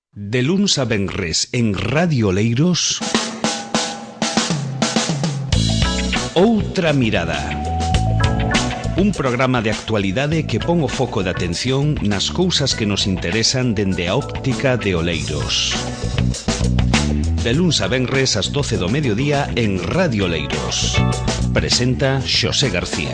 De luns a venres en Radio Oleiros, Outra Mirada. Un programa de actualidade que pon o foco de atención nas cousas que nos interesan dende a óptica de Oleiros. De luns a venres ás 12 do mediodía en Radio Oleiros. Presenta Xosé García.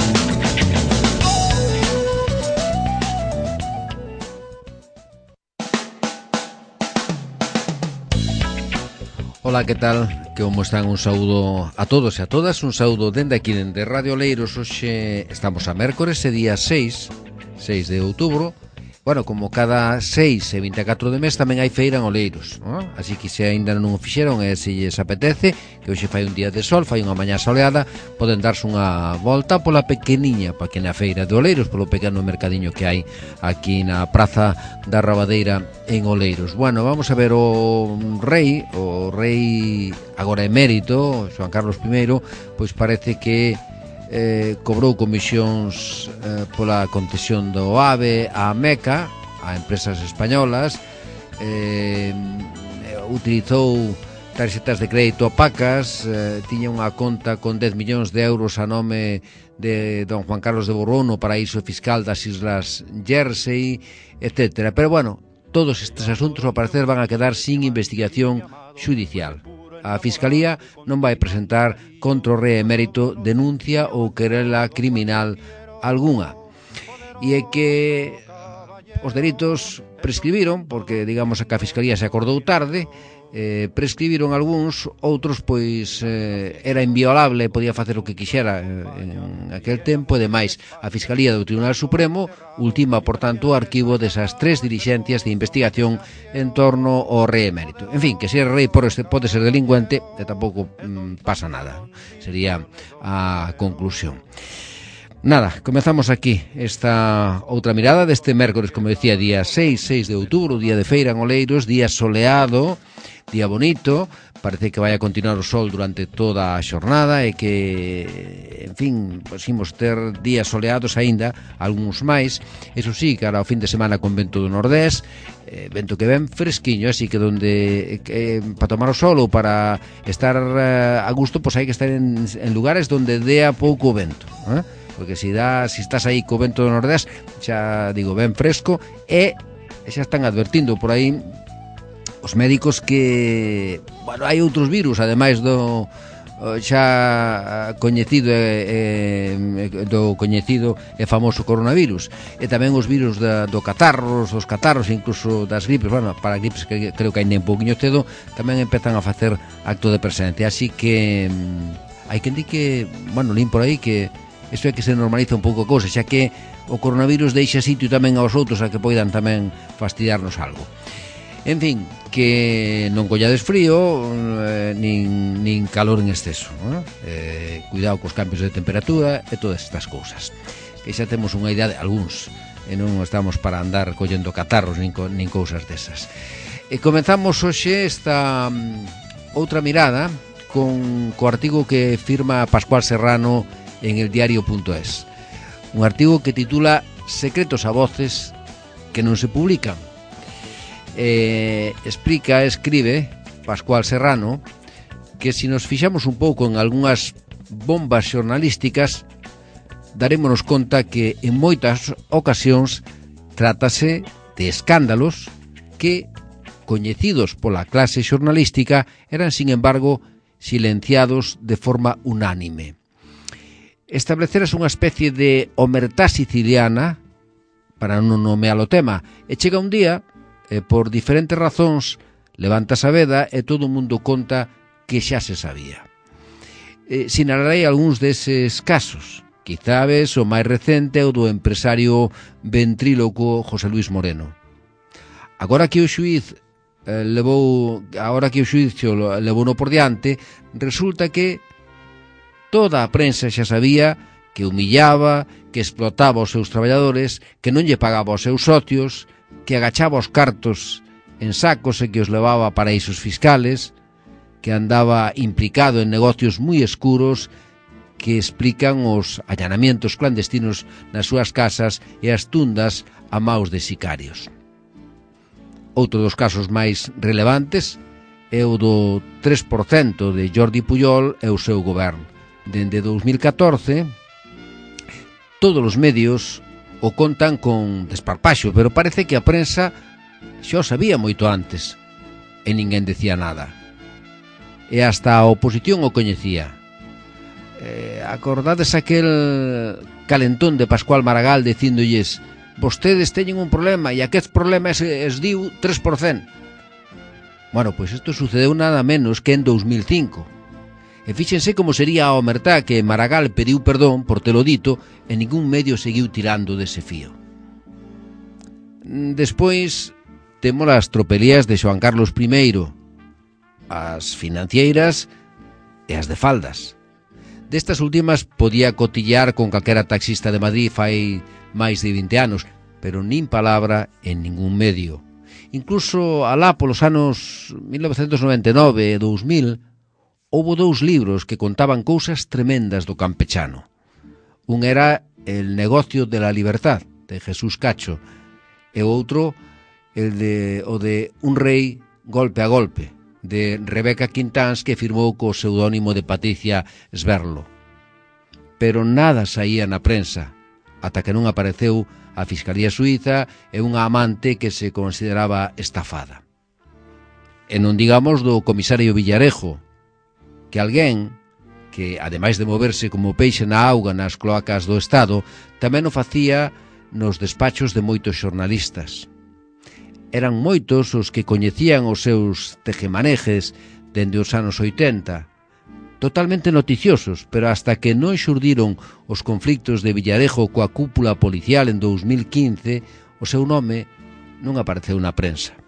Ola, que tal? Como están? Un saúdo a todos e a todas. Un saúdo dende aquí, dende Radio Oleiros. Hoxe estamos a mércores, día 6 de outubro. Bueno, como cada 6 e 24 de mes tamén hai feira en Oleiros, ¿no? Así que se ainda non o fixeron e se lles apetece, que hoxe fai un día de sol, fai unha mañá soleada, poden darse unha volta pola pequeniña, pequena feira de Oleiros, polo pequeno mercadiño que hai aquí na Praza da Rabadeira en Oleiros. Bueno, vamos a ver o rei agora emérito, Xoán Carlos I, pois parece que cobrou comisións pola concesión do AVE a Meca, a empresas españolas, utilizou tarxetas de crédito opacas, tiña unha conta con 10 millóns de euros a nome de don Juan Carlos de Borbón no paraíso fiscal das Islas Jersey, etc. Pero bueno, todos estes asuntos ao parecer van a quedar sin investigación xudicial. A Fiscalía non vai presentar contra o rei emérito denuncia ou querela criminal algunha. E é que os delitos prescribiron, porque digamos que a Fiscalía se acordou tarde, prescribiron algúns, outros pois era inviolable, podía facer o que quixera en aquel tempo, e demais a Fiscalía do Tribunal Supremo ultima, por tanto, o arquivo desas 3 dirixencias de investigación en torno ao rei emérito. En fin, que se é rei pode ser delincuente e tampouco pasa nada, sería a conclusión. Nada, comezamos aquí esta outra mirada deste mércores, como decía, día 6 de outubro, día de feira en Oleiros, día soleado, día bonito. Parece que vai a continuar o sol durante toda a xornada e que, en fin, pues, imos ter días soleados aínda, algúns máis. Eso sí, cara ao fin de semana con vento do nordés, vento que ven fresquiño, así que donde para tomar o sol ou para estar a gusto, pues hai que estar en lugares donde dea pouco vento, porque se estás aí co vento do nordés, xa digo, ben fresco, e xa están advertindo por aí os médicos que, bueno, hai outros virus ademais do xa coñecido e famoso coronavirus, e tamén os virus dos catarros, incluso das gripes. Bueno, para gripes que creo que ainda un pouquiño cedo, tamén empezan a facer acto de presencia, así que hai quen di que, bueno, lín por aí que isto é que se normaliza un pouco a cousa, xa que o coronavirus deixa sitio tamén aos outros a que poidan tamén fastidiarnos algo. En fin, que non collades frío nin calor en exceso, cuidado cos cambios de temperatura e todas estas cousas, que xa temos unha idea de algúns e non estamos para andar collendo catarros nin cousas desas. E comenzamos hoxe esta outra mirada co artigo que firma Pascual Serrano en el diario.es, un artigo que titula Secretos a voces que non se publican. Escribe Pascual Serrano que si nos fixamos un pouco en algunhas bombas xornalísticas, darémonos conta que en moitas ocasións trátase de escándalos que, coñecidos pola clase xornalística, eran, sin embargo, silenciados de forma unánime. Estableceras unha especie de omertá siciliana, para non nomear o tema, e chega un día, por diferentes razóns, levantas a veda e todo o mundo conta que xa se sabía. Sinalarei algúns deses casos. Quizá ves o máis recente o do empresario ventríloco José Luis Moreno. Agora que o xuízo levou no por diante, resulta que toda a prensa xa sabía que humillaba, que explotaba os seus traballadores, que non lle pagaba aos seus socios, que agachaba os cartos en sacos e que os levaba a paraísos fiscales, que andaba implicado en negocios moi escuros que explican os allanamientos clandestinos nas súas casas e as tundas a maus de sicarios. Outro dos casos máis relevantes é o do 3% de Jordi Pujol e o seu goberno. Dende 2014, todos os medios o contan con desparpaxo, pero parece que a prensa xa o sabía moito antes e ninguén decía nada. E hasta a oposición o coñecía. Acordades aquel calentón de Pascual Maragall dicíndolles: vostedes teñen un problema e aquest problema es diu 3%. Bueno, pois isto sucedeu nada menos que en 2005. E fíxense como sería a omertá que Maragall pediu perdón por telo dito e ningún medio seguiu tirando dese fío. Despois temos as tropelías de Xoán Carlos I, as financeiras e as de faldas. Destas últimas podía cotillar con calquera taxista de Madrid fai máis de 20 anos, pero nin palabra en ningún medio. Incluso alá polos anos 1999 e 2000 houbo 2 libros que contaban cousas tremendas do campechano. Un era El negocio de la libertad, de Jesús Cacho, e outro o de Un rei golpe a golpe, de Rebeca Quintáns, que firmou co pseudónimo de Patricia Sverlo. Pero nada saía na prensa, ata que non apareceu a Fiscalía Suíza e unha amante que se consideraba estafada. E non digamos do comisario Villarejo, que alguén que, ademais de moverse como peixe na auga nas cloacas do Estado, tamén o facía nos despachos de moitos xornalistas. Eran moitos os que coñecían os seus tejemanejes dende os anos 80, totalmente noticiosos, pero hasta que non xurdiron os conflictos de Villarejo coa cúpula policial en 2015, o seu nome non apareceu na prensa.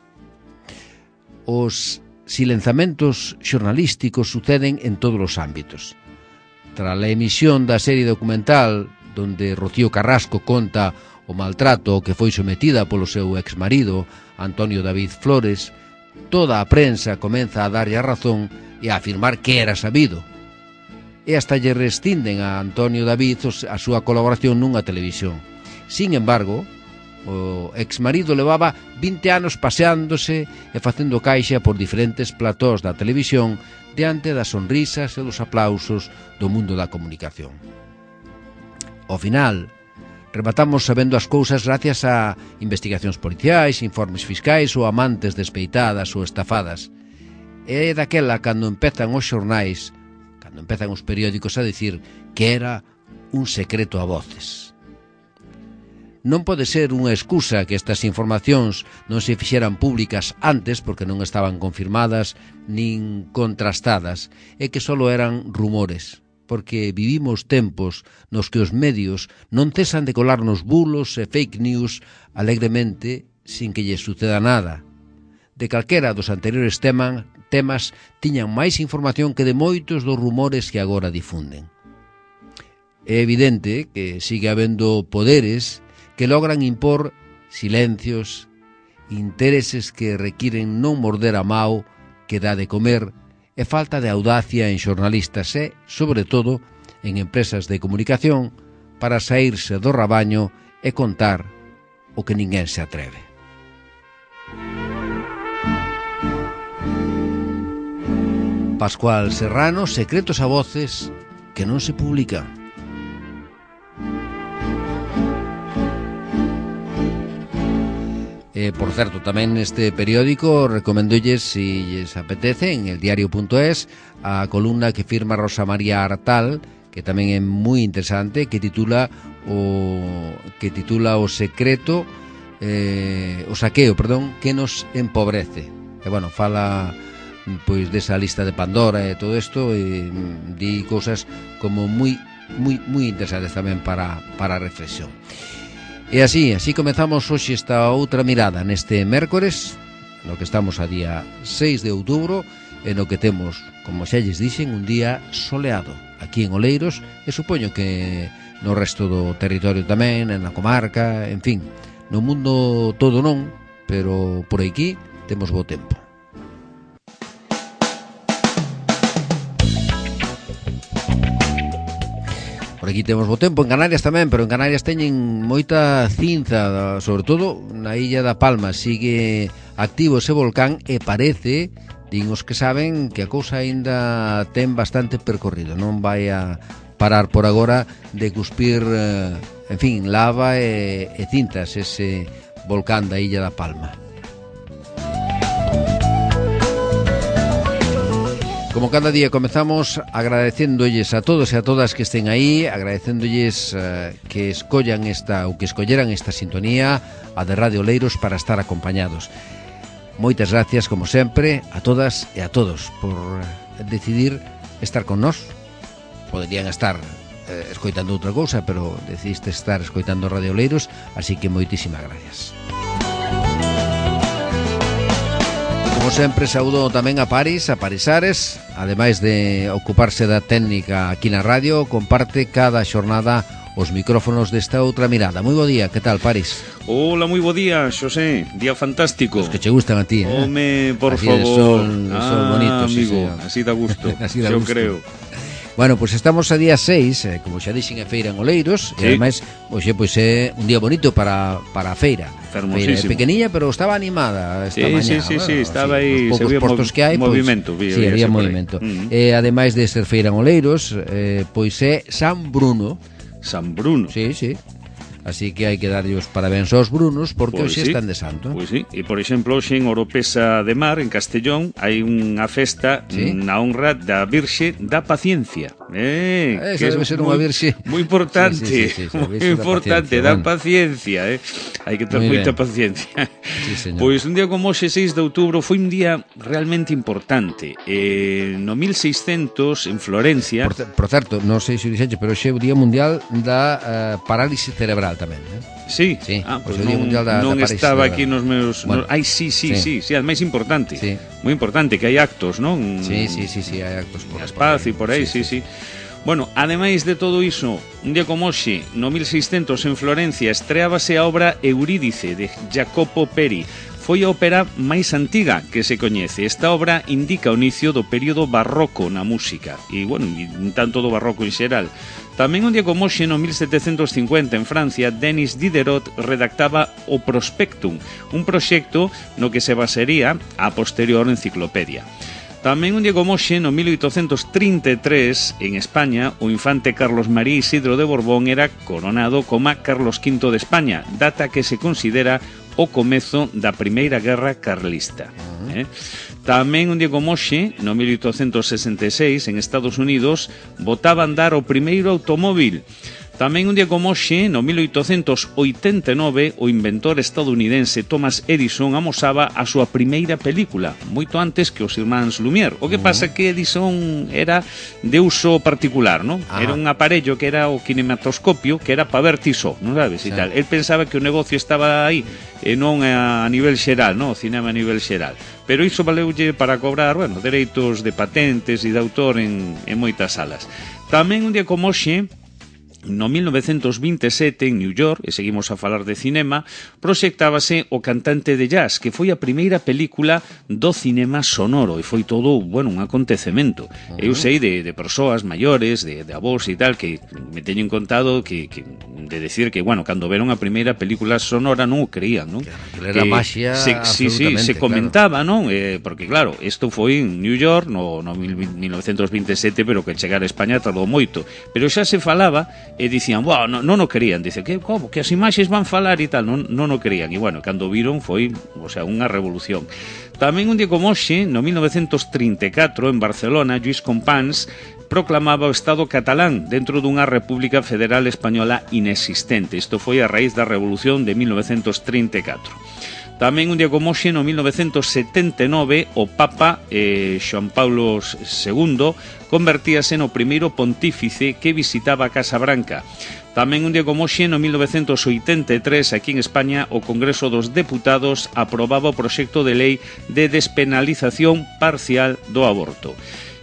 Os silenzamentos xornalísticos suceden en todos os ámbitos. Tras a emisión da serie documental donde Rocío Carrasco conta o maltrato ao que foi sometida polo seu exmarido, Antonio David Flores, toda a prensa comeza a darlle a razón e a afirmar que era sabido. E hasta lle rescinden a Antonio David a súa colaboración nunha televisión. Sin embargo, o exmarido levaba 20 anos paseándose e facendo caixa por diferentes platós da televisión diante das sonrisas e dos aplausos do mundo da comunicación. Ao final, rematamos sabendo as cousas gracias a investigacións policiais, informes fiscais ou amantes despeitadas ou estafadas. É daquela cando empezan os xornais, cando empezan os periódicos a dicir que era un secreto a voces. Non pode ser unha excusa que estas informacións non se fixeran públicas antes porque non estaban confirmadas nin contrastadas e que só eran rumores, porque vivimos tempos nos que os medios non cesan de colarnos bulos e fake news alegremente sin que lle suceda nada. De calquera dos anteriores temas tiñan máis información que de moitos dos rumores que agora difunden. É evidente que sigue habendo poderes que logran impor silencios, intereses que requiren non morder a mao que dá de comer e falta de audacia en xornalistas e, sobre todo, en empresas de comunicación para saírse do rabaño e contar o que ninguén se atreve. Pascual Serrano, secretos a voces que non se publican. Por certo, tamén neste periódico recomendolles, se lles apetece, en el diario.es, a columna que firma Rosa María Artal, que tamén é moi interesante, que titula o secreto, o saqueo, que nos empobrece. E, bueno, fala pois desa lista de Pandora e todo isto, e di cousas como moi interesantes tamén para a reflexión. E así comezamos hoxe esta outra mirada neste mércores, no que estamos a día 6 de outubro, e no que temos, como xa lles dixen, un día soleado aquí en Oleiros, e supoño que no resto do territorio tamén, na comarca, en fin, no mundo todo non, pero por aquí temos bo tempo. Por Por aquí temos bo tempo, en Canarias tamén, pero en Canarias teñen moita cinza, sobre todo na illa da Palma. Sigue activo ese volcán e parece, din os que saben, que a cousa aínda ten bastante percorrido. Non vai a parar por agora de cuspir, en fin, lava e cinzas ese volcán da illa da Palma. Como cada día comezamos agradecéndolles a todos e a todas que estén aí, agradecéndolles que escollan ou que escolleran esta sintonía, a de Radio Oleiros, para estar acompañados. Moitas gracias, como sempre, a todas e a todos por decidir estar con nós. Poderían estar escoitando outra cousa, pero decidiste estar escoitando Radio Oleiros, así que moitísimas gracias. Como sempre, saúdo tamén a Parisares, ademais de ocuparse da técnica aquí na radio, comparte cada xornada os micrófonos desta outra mirada. Moi bo día, que tal, Paris? Hola, moi bo día, Xosé, día fantástico. Os que che gustan a ti, Home, por así favor. Son bonitos, amigo, sí, así da gusto, así da yo gusto. creo. Bueno, pois estamos a día 6, como xa dixen, a feira en Oleiros, e ademais, hoxe pois é un día bonito para a feira. Fermosísimo. Feira pequeniña, pero estaba animada esta mañá. Sí, estaba aí, se vía postos que hai, movimento, pois, había movimento. E ademais de ser feira en Oleiros, pois é San Bruno. San Bruno. Sí. Así que hai que darlle os parabéns aos brunos, porque Pois hoxe sí, están de santo. Pois sí, e por exemplo, hoxe en Oropesa de Mar, en Castellón, hai unha festa na honra da Virxe da Paciencia. Esa debe ser unha virxe moi importante, sí, moi importante, da paciencia, hai que ter moita paciencia. Sí, Pois un día como hoxe, 6 de outubro, foi un día realmente importante. No 1600, en Florencia... Por certo, non sei se o dixeche, pero hoxe é o Día Mundial da parálise cerebral tamén, Sí, pois pues non estaba aquí nos meus... Bueno, sí, ademais importante. Sí. Moi importante, que hai actos, non? Sí, hai actos por Paz e por aí, sí. Bueno, ademais de todo iso, un día como hoxe, no 1600 en Florencia, estreábase a obra Eurídice de Jacopo Peri. Foi a ópera máis antiga que se coñece. Esta obra indica o inicio do período barroco na música e, bueno, un tanto do barroco en xeral. Tamén un día como hoxe, no 1750, en Francia, Denis Diderot redactaba o Prospectum, un proxecto no que se basería a posterior enciclopedia. Tamén un día como hoxe, no 1833, en España, o infante Carlos María Isidro de Borbón era coronado como Carlos V de España, data que se considera o comezo da Primeira Guerra Carlista. Tamén un día como hoxe, no 1866, en Estados Unidos, botaba a andar o primeiro automóvil. Tamén un día como hoxe, no 1889, o inventor estadounidense Thomas Edison amosaba a súa primeira película, moito antes que os irmáns Lumière. O que pasa que Edison era de uso particular, non? Era un aparello que era o kinematoscopio, que era para ver ti só, non sabes? E tal. El pensaba que o negocio estaba aí, e non a nivel xeral, non? O cinema a nivel xeral. Pero iso valeulle para cobrar, bueno, dereitos de patentes e de autor en moitas salas. Tamén un día como hoxe, no 1927, en New York, e seguimos a falar de cinema, proxectábase O cantante de jazz, que foi a primeira película do cinema sonoro, e foi todo, bueno, un acontecemento. Eu sei de persoas maiores, de avós e tal, que me teñen contado que de decir que, bueno, cando veron a primeira película sonora non o creían, non? Que era maxia, absolutamente, se comentaba, claro. Non? Porque, claro, isto foi en New York no 1927, pero que chegar a España tardou moito. Pero xa se falaba e dicían, wow, non o querían, dice, que as imaxes van falar e tal, non o querían, e bueno, cando viron foi, o sea, unha revolución. Tamén un día como hoxe, no 1934, en Barcelona, Lluís Companys proclamaba o Estado catalán dentro dunha República Federal Española inexistente. Isto foi a raíz da Revolución de 1934. Tamén un día como hoxe, no 1979, o Papa Xoán Paulo II convertíase no primeiro pontífice que visitaba a Casa Branca. Tamén un día como hoxe, no 1983, aquí en España, o Congreso dos Deputados aprobaba o proxecto de lei de despenalización parcial do aborto.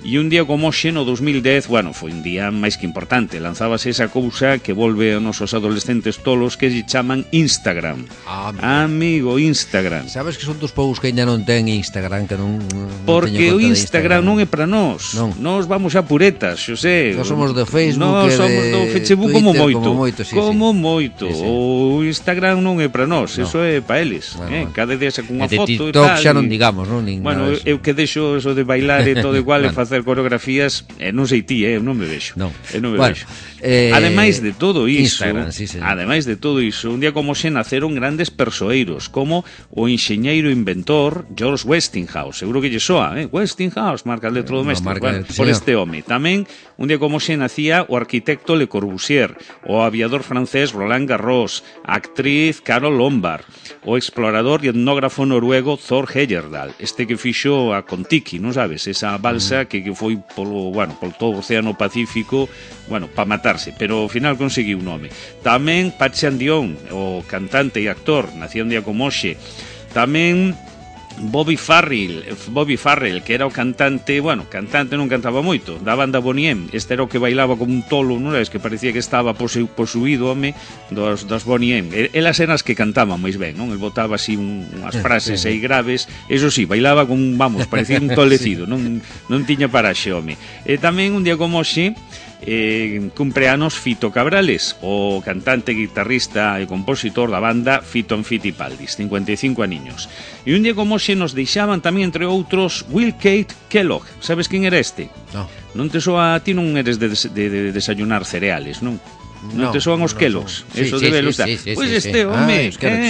E un día como hoxe, no 2010, bueno, foi un día máis que importante. Lanzábase esa cousa que volve a nosos adolescentes tolos que lle chaman Instagram. Amigo, Instagram. Sabes que son dos poucos que ainda non ten Instagram, que non porque o Instagram non é para nós. Nós vamos a puretas, Xosé. Nós somos de Facebook, nós somos do Facebook como moito. Como moito. O Instagram non é para nós, eso é para eles. Cada día saca unha foto e tal. TikTok xa non digamos, non? Bueno, eu que deixo eso de bailar e todo igual e facer coreografías, non sei ti, eu non me vexo. Vexo. Ademais de todo iso, ademais de todo iso, un día como xe naceron grandes persoeiros, como o enxeñeiro inventor George Westinghouse, seguro que lle soa, Westinghouse, marca el electrodoméstico, por este home. Tamén, un día como xe nacía o arquitecto Le Corbusier, o aviador francés Roland Garros, a actriz Carol Lombard, o explorador e etnógrafo noruego Thor Heyerdahl, este que fixo a Kon-Tiki, non sabes, esa balsa que foi polo todo o Océano Pacífico, para matarse, pero ao final conseguiu un nome. Tamén Patxi Dion, o cantante e actor, nacía un día como hoxe. Tamén Bobby Farrell, que era o cantante, cantante non cantaba moito, da banda Bonnie M. Este era o que bailaba como un tolo, non sabes, que parecía que estaba posuído, home, das Bonnie M. Elas eran as que cantaban máis ben, non? El botaba así unhas frases aí graves, eso sí, bailaba con, parecía un tolecido, non tiña paraxe, home. E tamén un día como hoxe, cumpleanos Fito Cabrales, o cantante, guitarrista e compositor da banda Fito and Fitipaldis, 55 aniños. E un día como hoxe nos deixaban tamén, entre outros, Will Kate Kellogg. Sabes quen era este? Non te soa, ti non eres de desayunar cereales, non? Non te soan os Kellogg's, eso debe ilustar. Pois este home,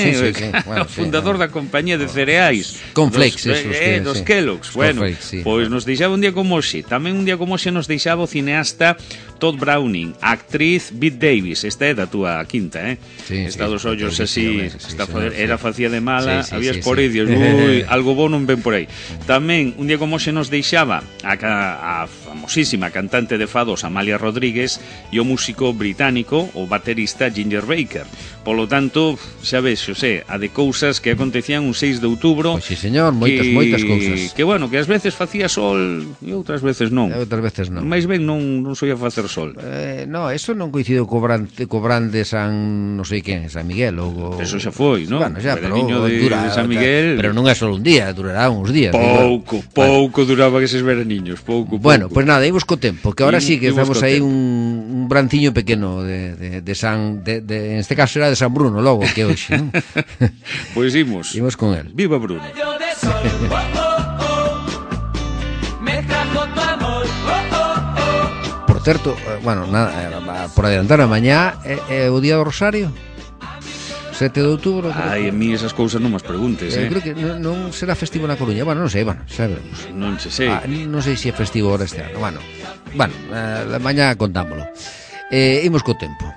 fundador da compañía de cereais Conflex, dos Kellogg's. Bueno, pois nos deixaba un día como hoxe. Tamén un día como hoxe nos deixaba o cineasta Todd Browning, a actriz Bette Davis. Esta é da túa quinta, Está dos ollos así, era facía de mala, habías por aí, dios, algo bo non ven por aí. Tamén un día como hoxe nos deixaba a famosísima cantante de fados Amalia Rodríguez e o músico británico, o baterista Ginger Baker. Polo tanto, xa ves, Xosé, a de cousas que acontecían un 6 de outubro. Pois sí, señor, moitas cousas. Que que ás veces facía sol e outras veces non. Mais ben non soía facer sol. No, eso non coincido co brande San, non sei quen, San Miguel ou... Eso xa foi, non? Bueno, xa, pero de San Miguel... Pero non é só un día, durará uns días. Pouco duraba que eses veraniños, pouco. Bueno, pois nada, imos co tempo, que ahora sí que estamos aí un branciño pequeno de San, en este caso era de San Bruno, logo, que hoxe, non? Pois imos con el. Viva Bruno. Por certo, nada, por adelantar a mañá é o día do Rosario, 7 de outubro. Ai, a mí esas cousas non as preguntes, Creo que non será festivo na Coruña. Non sei, sabemos. Non che sei. Non sei se é festivo ahora este ano. Mañá contámolo. Imos co tempo.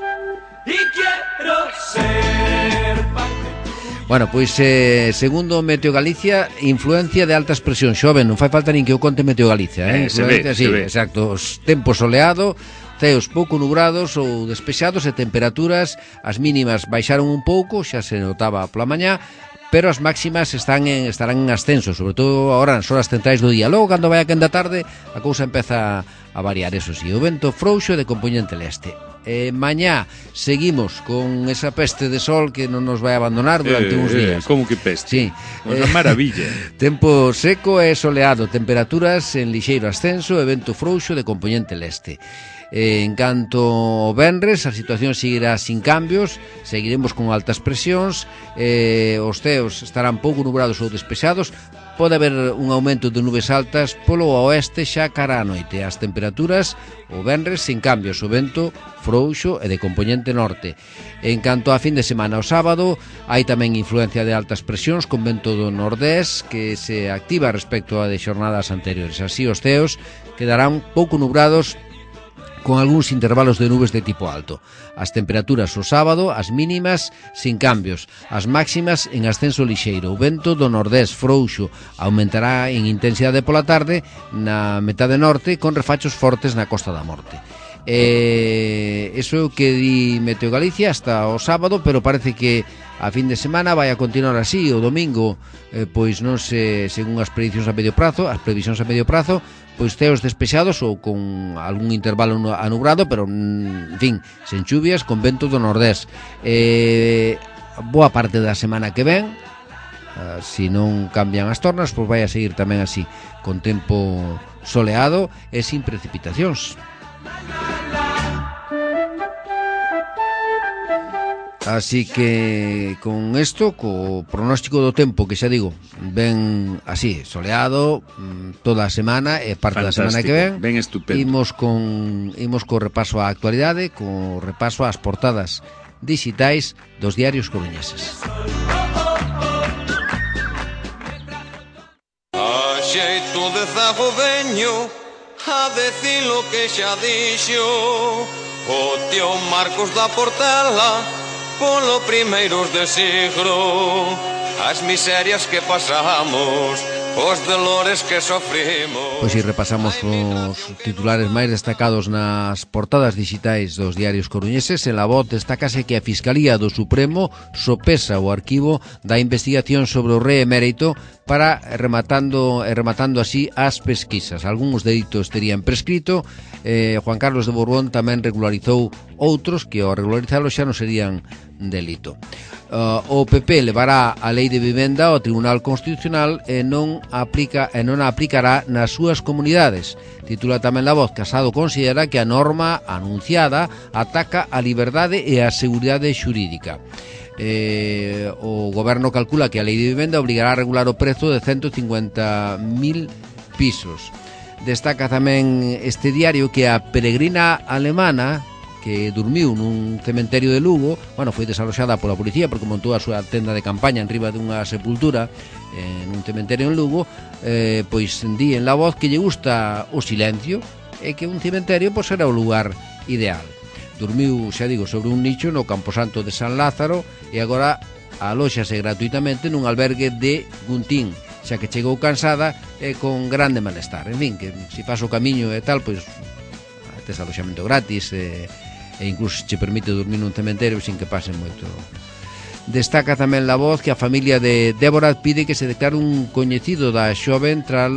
Bueno, pois segundo Meteo Galicia, influencia de altas presións. Xoven, non fai falta nin que o conte Meteo Galicia, se ve. Exacto, os tempos soleado, ceos pouco nubrados ou despexados e temperaturas, as mínimas baixaron un pouco, xa se notaba pola mañá, pero as máximas estarán en ascenso, sobre todo agora nas horas centrais do día. Logo, cando vai a quenda tarde, a cousa empeza a variar, eso sí, o vento frouxo de compoñente leste. Mañá seguimos con esa peste de sol que non nos vai abandonar durante uns días. Como que peste? Sí. Unha maravilla. Tempo seco e soleado, temperaturas en lixeiro ascenso e vento frouxo de compoñente leste. En canto ao venres, a situación seguirá sin cambios, seguiremos con altas presións, os ceos estarán pouco nubrados ou despexados, pode haber un aumento de nubes altas polo oeste xa cara á noite. As temperaturas o venres sin cambios, o vento frouxo e de compoñente norte. En canto a fin de semana, o sábado, hai tamén influencia de altas presións con vento do nordés que se activa respecto a de xornadas anteriores. Así os ceos quedarán pouco nubrados con algúns intervalos de nubes de tipo alto. As temperaturas o sábado, as mínimas sin cambios, as máximas en ascenso lixeiro. O vento do nordés frouxo aumentará en intensidade pola tarde na metade norte con refachos fortes na Costa da Morte. Eso é o que di Meteo Galicia hasta o sábado, pero parece que a fin de semana vai a continuar así. O domingo, pois non se, según as previsións a medio prazo, pois ceos despexados ou con algún intervalo anubrado, pero, en fin, sen chuvias, con vento do nordés. Boa parte da semana que ven, se non cambian as tornas, pois vai a seguir tamén así, con tempo soleado e sin precipitacións. Así que con isto, co pronóstico do tempo, que xa digo, ven así, soleado toda a semana e parte da semana que ven, ben estupendo. Imos co repaso á actualidade, co repaso ás portadas digitais dos diarios coruñeses. A xeito de zago veño a decir lo que xa dixo o tío Marcos da Portela polo primeiros de siglo, as miserias que pasamos, os dolores que sofrimos. Pois si repasamos os titulares máis destacados nas portadas digitais dos diarios coruñeses. En La Voz destácase que a Fiscalía do Supremo sopesa o arquivo da investigación sobre o rei emérito para rematando así as pesquisas. Algúns delitos terían prescrito. Juan Carlos de Borbón tamén regularizou outros que ao regularizalo xa non serían delito. O PP levará a lei de vivenda ao Tribunal Constitucional e non a aplicará nas súas comunidades. Titula tamén La Voz: Casado considera que a norma anunciada ataca a liberdade e a seguridade xurídica. O goberno calcula que a lei de vivenda obligará a regular o prezo de 150.000 pisos. Destaca tamén este diario que a peregrina alemana que dormiu nun cementerio de Lugo, foi desaloxada pola policía porque montou a súa tenda de campaña en riba dunha sepultura nun cementerio en Lugo, pois di en La Voz que lle gusta o silencio e que un cementerio pois era o lugar ideal. Dormiu, xa digo, sobre un nicho no Camposanto de San Lázaro e agora alóxase gratuitamente nun albergue de Guntín, xa que chegou cansada e con grande malestar. En fin, que se faz o camiño e tal, pois tes aloxamento gratis e incluso che permite dormir nun cementerio sin que pasen moito. Destaca tamén La Voz que a familia de Débora pide que se declare un coñecido da xoven tras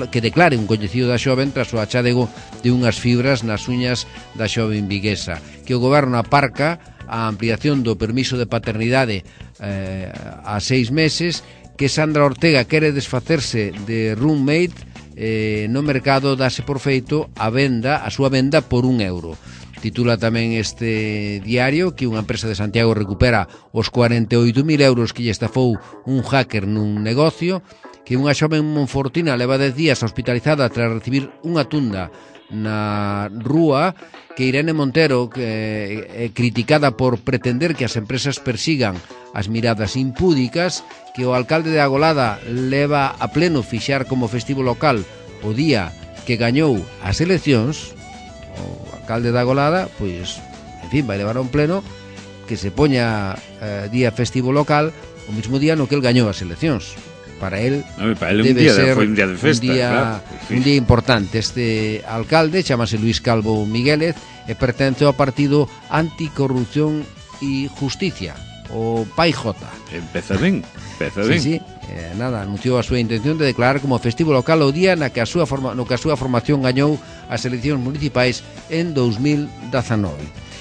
o achádego de unhas fibras nas uñas da xoven viguesa, que o goberno aparca a ampliación do permiso de paternidade a 6 meses, que Sandra Ortega quere desfacerse de roommate no mercado, dase por feito a súa venda por €1. Titula tamén este diario que unha empresa de Santiago recupera os 48.000 euros que lle estafou un hacker nun negocio, que unha xoven monfortina leva 10 días hospitalizada tras recibir unha tunda na rúa, que Irene Montero é criticada por pretender que as empresas persigan as miradas impúdicas, que o alcalde de Agolada leva a pleno fixar como festivo local o día que gañou as eleccións. O alcalde da Agolada, pois, en fin, vai levar a un pleno que se poña día festivo local o mismo día no que el gañou as eleccións. Para él debe ser un día de festa, un día importante. Este alcalde chamase Luis Calvo Miguélez e pertence ao partido Anticorrupción e Justicia, o PAIJ. Empeza ben. Sí, anunciou a súa intención de declarar como festivo local o día no que a súa formación gañou as eleccións municipais en 2019.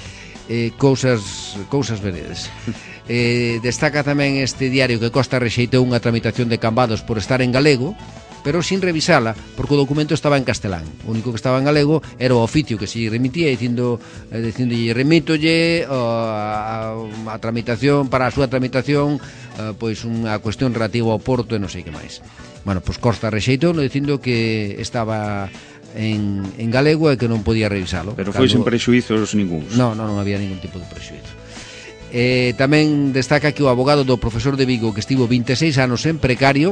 Cousas veredes. Destaca tamén este diario que Costa rexeitou unha tramitación de cambados por estar en galego, pero sin revisala, porque o documento estaba en castelán. O único que estaba en galego era o oficio que se remitía dicindolle remítolle a tramitación, para a súa tramitación, pois unha cuestión relativa ao porto e non sei que máis. Pois Costa rexeitou dicindo que estaba en galego e que non podía revisalo. Pero foi sen prexuizos ningúns. Non había ningún tipo de prexuizo. Tamén destaca que o abogado do profesor de Vigo, que estivo 26 anos en precario,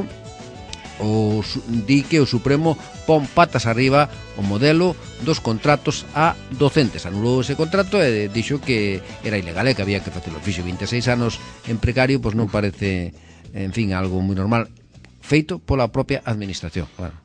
di que o Supremo pon patas arriba o modelo dos contratos a docentes. Anulou ese contrato e dixo que era ilegal e que había que facelo. Fixo 26 anos en precario, pois non parece, en fin, algo moi normal, feito pola propia administración.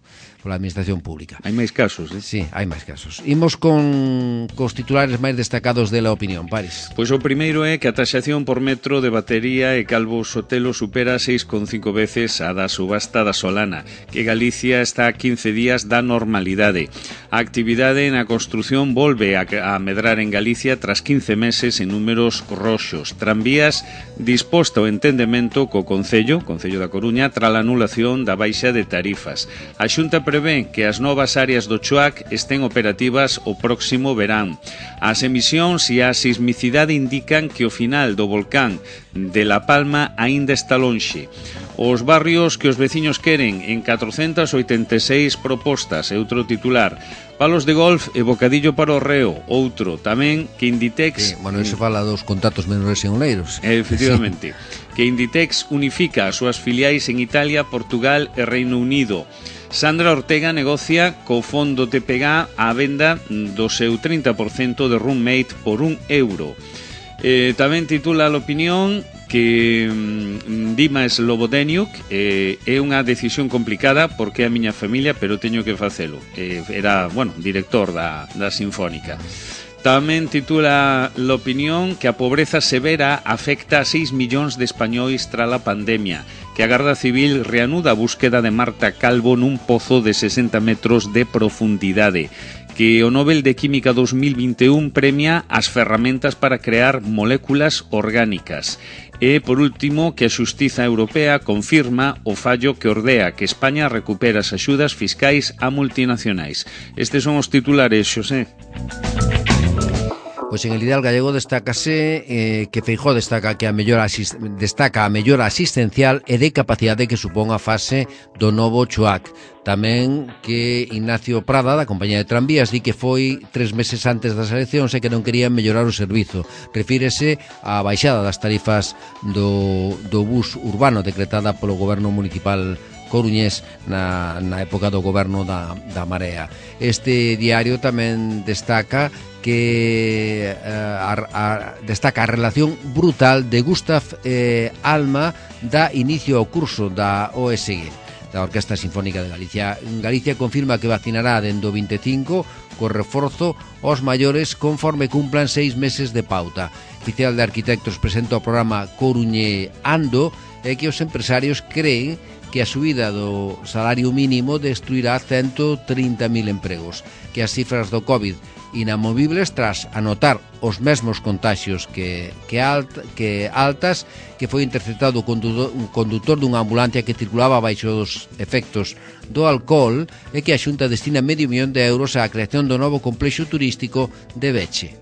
pola administración pública. Hai máis casos, Sí, hai máis casos. Imos con os titulares máis destacados de La Opinión, Paris. Pois o primeiro é que a taxación por metro de batería e Calvo Sotelo supera 6,5 veces a da subasta da Solana, que Galicia está a 15 días da normalidade. A actividade na construción volve a medrar en Galicia tras 15 meses en números roxos. Tranvías disposta o entendemento co Concello da Coruña, tras a anulación da baixa de tarifas. A Xunta prevé que as novas áreas do Choac estén operativas o próximo verán. As emisións e a sismicidade indican que o final do volcán de La Palma aínda está lonxe. Os barrios que os veciños queren en 486 propostas, e outro titular. Palos de golf e bocadillo para o reo, outro tamén que Inditex... Sí, bueno, iso fala dos contratos menores en Oleiros. Efectivamente. Sí. Que Inditex unifica as súas filiais en Italia, Portugal e Reino Unido. Sandra Ortega negocia co fondo TPG a venda do seu 30% de Roommate por €1. Tamén titula a Opinión que Dimas Lobodeniuk é unha decisión complicada porque é a miña familia, pero teño que facelo. Era, director da Sinfónica. Tamén titula L'Opinión que a pobreza severa afecta a 6 millóns de españois tras a pandemia, que a Garda Civil reanuda a búsqueda de Marta Calvo nun pozo de 60 metros de profundidade, que o Nobel de Química 2021 premia as ferramentas para crear moléculas orgánicas. E, por último, que a Xustiza Europea confirma o fallo que ordea que España recupera as axudas fiscais a multinacionais. Estes son os titulares, Xosé. Pois en el Ideal Gallego destácase que Feijóo destaca a mellora asistencial e de capacidade que supón a fase do novo Choac. Tamén que Ignacio Prada, da compañía de tranvías, di que foi 3 meses antes das eleccións e que non querían mellorar o servizo. Refírese á baixada das tarifas do bus urbano decretada polo goberno municipal coruñés na época do goberno da Marea. Este diario tamén destaca que destaca a relación brutal de Gustav Alma da inicio ao curso da OSG, da Orquestra Sinfónica de Galicia. Galicia confirma que vacinará dende o 25 co reforzo aos maiores conforme cumplan 6 meses de pauta. Oficial de Arquitectos presenta o programa Coruñe Ando e que os empresarios creen que a subida do salario mínimo destruirá 130.000 empregos, que as cifras do COVID inamovibles tras anotar os mesmos contaxios que altas, que foi interceptado un condutor dunha ambulancia que circulaba baixo dos efectos do alcohol e que a Xunta destina €500.000 á creación do novo complexo turístico de Beche.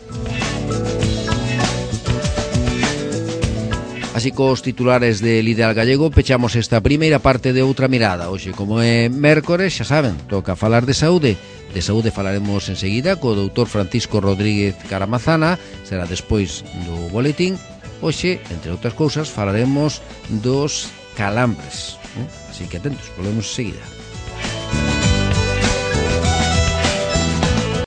Así cos titulares del Ideal Gallego pechamos esta primeira parte de Outra Mirada. Hoxe, como é mércores, xa saben, toca falar de saúde. De saúde falaremos enseguida co doutor Francisco Rodríguez Caramazana, será despois do boletín. Hoxe, entre outras cousas, falaremos dos calambres. Así que atentos, volvemos enseguida.